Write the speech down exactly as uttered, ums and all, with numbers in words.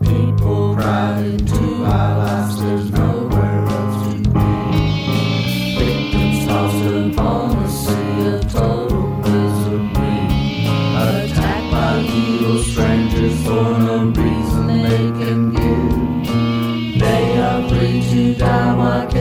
People crowding to our lives, there's nowhere else to be. Victims tossed upon a sea of total misery, attacked by evil strangers for no reason they can give. They are free to die, why